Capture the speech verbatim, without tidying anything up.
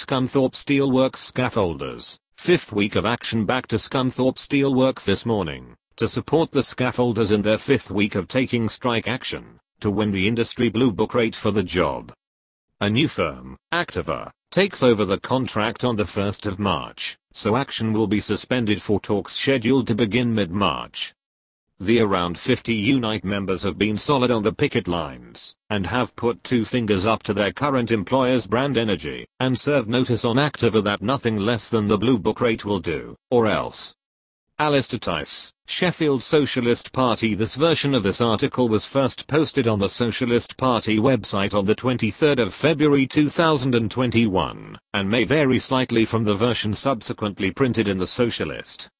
Scunthorpe Steelworks scaffolders. Fifth week of action back to Scunthorpe Steelworks this morning, to support the scaffolders in their fifth week of taking strike action, to win the industry blue book rate for the job. A new firm, Activa, takes over the contract on the first of March, so action will be suspended for talks scheduled to begin mid-March. The around fifty Unite members have been solid on the picket lines, and have put two fingers up to their current employers Brand Energy, and served notice on Activa that nothing less than the blue book rate will do, or else. Alistair Tice, Sheffield Socialist Party. This version of this article was first posted on the Socialist Party website on the twenty-third of February two thousand twenty-one, and may vary slightly from the version subsequently printed in the Socialist.